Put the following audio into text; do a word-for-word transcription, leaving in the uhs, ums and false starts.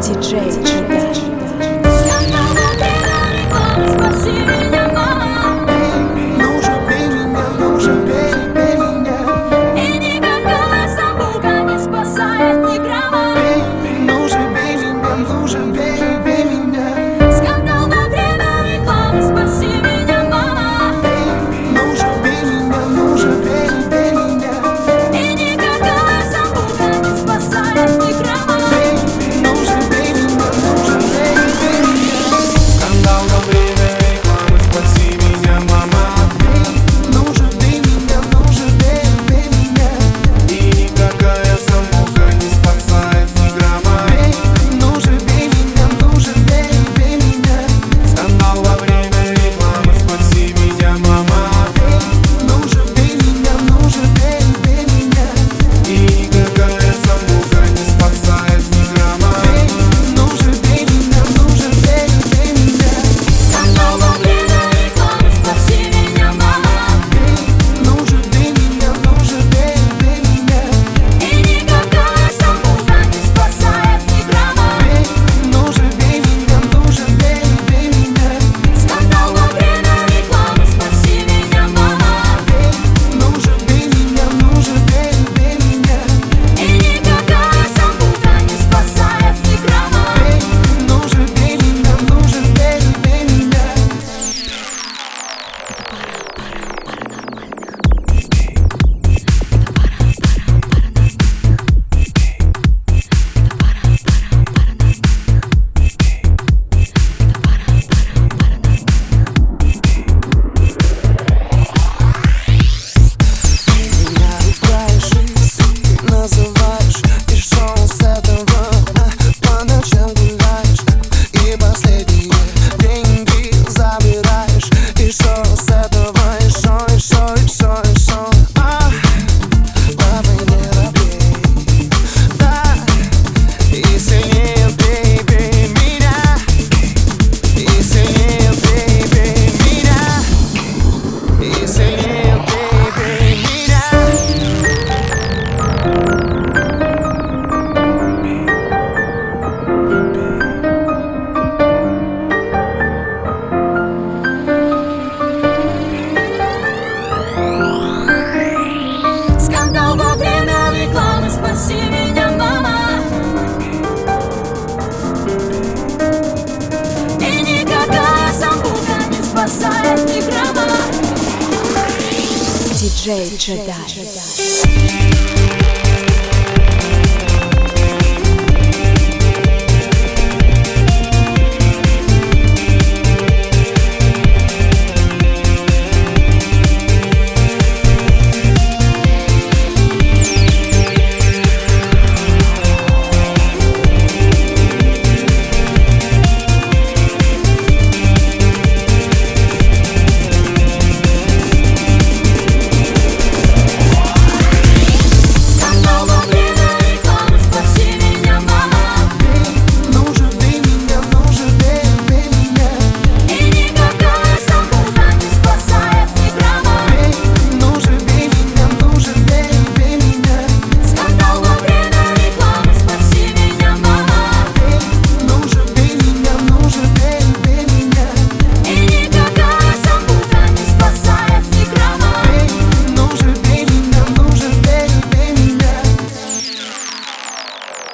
диджей Джедай. Спаси меня, мама. Ну же, бей меня, ну же, бей, бей меня. И никакая самбука не спасает ни грамма. Ну же, бей меня, ну же, бей, бей меня. Скандал во время рекламы. Спаси меня, мама. Ну же, бей меня, ну же, бей, бей меня. И никакая самбука не спасает ни грамма. Ну же, бей меня, ну же, бей, бей меня. Скандал во время рекламы, спаси меня, мама. Ну же, бей меня, ну же, бей, бей меня. И никакая самбука не спасает ни грамма. Ну же, бей меня, ну же, бей, бей меня. Скандал во время рекламы, спаси меня, мама. Ну же, бей меня, ну же, бей, бей меня. И никакая самбука не спасает ни грамма. Ну же, бей меня, ну же, бей, бей меня. Скандал во время рекламы. Спаси меня, мама. Ну же, бей меня, ну же, бей, бей меня. И никакая самбука не спасает ни грамма. Ну же, бей меня, ну же, бей, бей меня. Скандал во время рекламы. Спаси меня, мама. Ну же, бей меня, ну же, бей, бей меня. И никакая самбука не спасает ни грамма. Ну же, бей меня, ну же, бей, бей меня. Меня ругаешь, ты называешь, и шоу с этого по ночам гуляешь, и последние деньги забираешь, и шоу с этого, и шоу, и шоу, и шоу, и шоу. А, папа, не робей, да, и сильнее бей, бей меня, и сильнее бей, бей меня, и сильнее бей, бей меня. Скандал во время рекламы. Спаси меня, мама. И никакая самбука не спасает ни грамма. диджей Джедай.